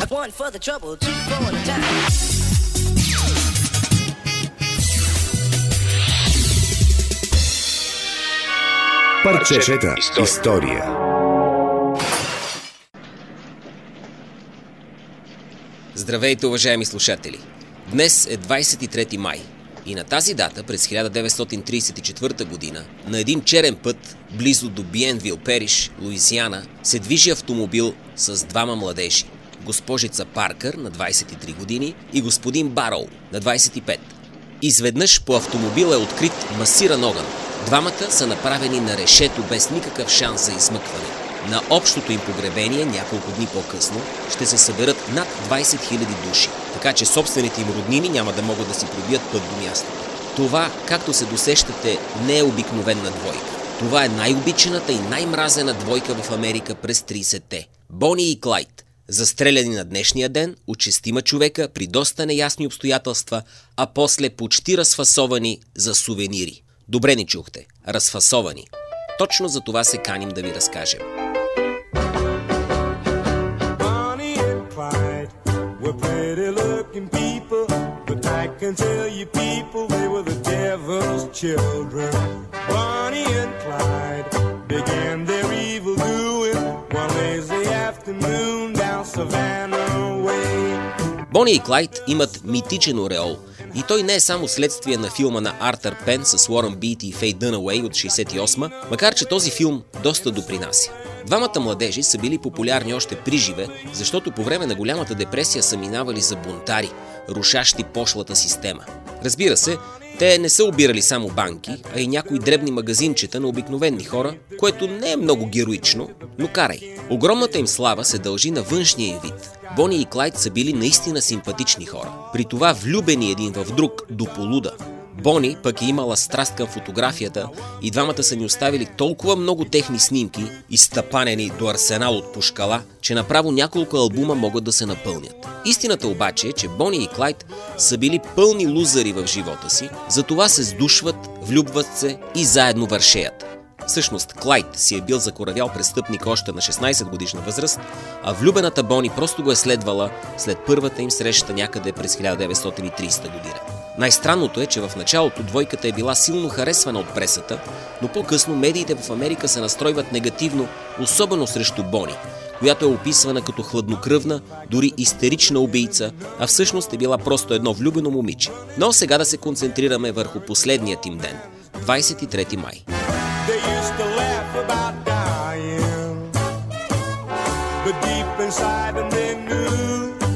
One for the trouble, two for the time. Парчета история. Здравейте, уважаеми слушатели! Днес е 23 май и на тази дата през 1934 година на един черен път близо до Биенвил Периш, Луизиана, се движи автомобил с двама младежи. Госпожица Паркър на 23 години и господин Бароу на 25. Изведнъж по автомобила е открит масиран огън. Двамата са направени на решето без никакъв шанс за измъкване. На общото им погребение няколко дни по-късно ще се съберат над 20 000 души, така че собствените им роднини няма да могат да си пробият път до мястото. Това, както се досещате, не е обикновена двойка. Това е най-обичаната и най-мразена двойка в Америка през 30-те. Бони и Клайд, застреляни на днешния ден от 6 човека при доста неясни обстоятелства, а после почти разфасовани за сувенири. Добре ни чухте. Разфасовани. Точно за това се каним да ви разкажем. Бони и Клайд имат митичен ореол. И той не е само следствие на филма на Артър Пен с Уорън Бийти и Фей Дънауей от 68-ма, макар че този филм доста допринася. Двамата младежи са били популярни още при живе, защото по време на голямата депресия са минавали за бунтари, рушащи пошлата система. Разбира се, те не са обирали само банки, а и някои дребни магазинчета на обикновени хора, което не е много героично, но карай. Огромната им слава се дължи на външния им вид. Бони и Клайд са били наистина симпатични хора, при това влюбени един в друг до полуда. Бони пък е имала страст към фотографията и двамата са ни оставили толкова много техни снимки, изтъпанени до арсенал от пушкала, че направо няколко албума могат да се напълнят. Истината обаче е, че Бони и Клайд са били пълни лузари в живота си, затова се сдушват, влюбват се и заедно вършеят. Всъщност Клайд си е бил закоравял престъпник още на 16 годишна възраст, а влюбената Бони просто го е следвала след първата им среща някъде през 1930 година. Най-странното е, че в началото двойката е била силно харесвана от пресата, но по-късно медиите в Америка се настройват негативно, особено срещу Бони, която е описвана като хладнокръвна, дори истерична убийца, а всъщност е била просто едно влюбено момиче. Но сега да се концентрираме върху последният им ден – 23 май. They used to laugh about dying, but deep inside them they knew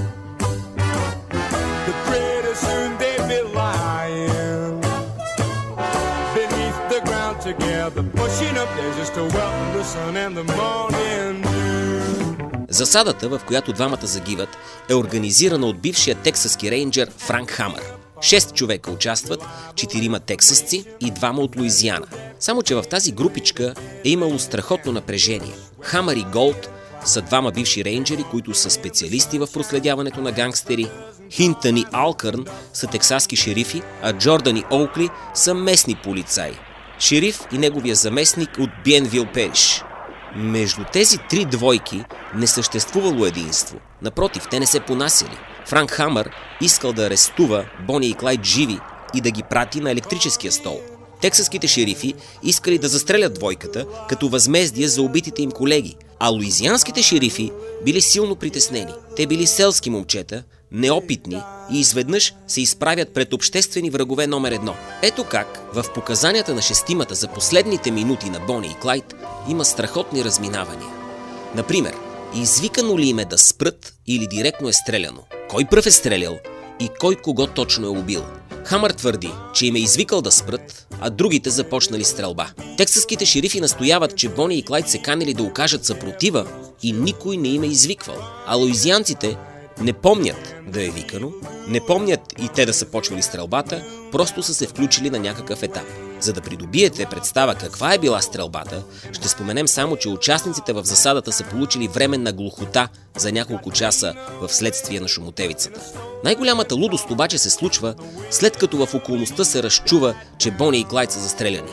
that pretty soon they'd be lying beneath the ground together, pushing up there just to welcome the sun and the morning dew. Засадата, в която двамата загиват, е организирана от бившия тексаски рейнджер Франк Хамър. 6 човека участват, 4 тексасци и 2 от Луизиана. Само че в тази групичка е имало страхотно напрежение. Хамър и Голд са 2 бивши рейнджери, които са специалисти в проследяването на гангстери. Хинтън и Алкърн са тексаски шерифи, а Джордан и Оукли са местни полицаи. Шериф и неговия заместник от Биенвил Периш. Между тези 3 двойки не съществувало единство. Напротив, те не се понасяли. Франк Хамър искал да арестува Бони и Клайд живи и да ги прати на електрическия стол. Тексаските шерифи искали да застрелят двойката като възмездие за убитите им колеги, а луизианските шерифи били силно притеснени. Те били селски момчета, неопитни и изведнъж се изправят пред обществени врагове номер 1. Ето как в показанията на 6-мата за последните минути на Бони и Клайд има страхотни разминавания. Например, извикано ли им е да спрат или директно е стреляно? Кой пръв е стрелял и кой кого точно е убил? Хамър твърди, че им е извикал да спрат, а другите започнали стрелба. Тексаските шерифи настояват, че Бони и Клайд се канели да окажат съпротива и никой не им е извиквал. А луизианците не помнят да е викано, не помнят и те да са почвали стрелбата, просто са се включили на някакъв етап. За да придобиете представа каква е била стрелбата, ще споменем само, че участниците в засадата са получили временна глухота за няколко часа в следствие на шумотевицата. Най-голямата лудост обаче се случва, след като в околността се разчува, че Бони и Клайд са застреляни.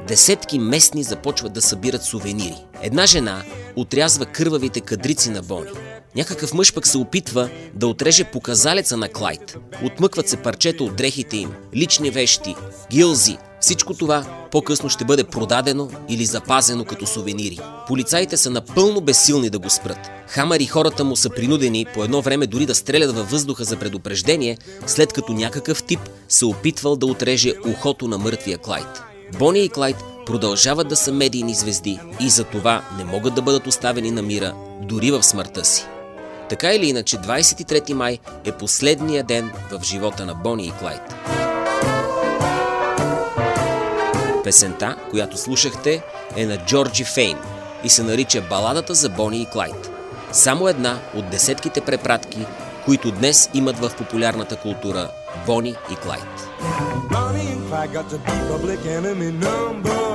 десетки местни започват да събират сувенири. Една жена отрязва кървавите кадрици на Бони. Някакъв мъж пък се опитва да отреже показалеца на Клайд. Отмъкват се парчета от дрехите им, лични вещи, гилзи. Всичко това по-късно ще бъде продадено или запазено като сувенири. Полицаите са напълно безсилни да го спрат. Хамър и хората му са принудени по едно време дори да стрелят във въздуха за предупреждение, след като някакъв тип се опитвал да отреже ухото на мъртвия Клайд. Бони и Клайд продължават да са медийни звезди и за това не могат да бъдат оставени на мира дори в смъртта си. Така или иначе, 23 май е последния ден в живота на Бони и Клайд. Песента, която слушахте, е на Джорджи Фейн и се нарича Баладата за Бони и Клайд. Само една от десетките препратки, които днес имат в популярната култура Бони и Клайд. Bonnie and Clyde got to be public enemy number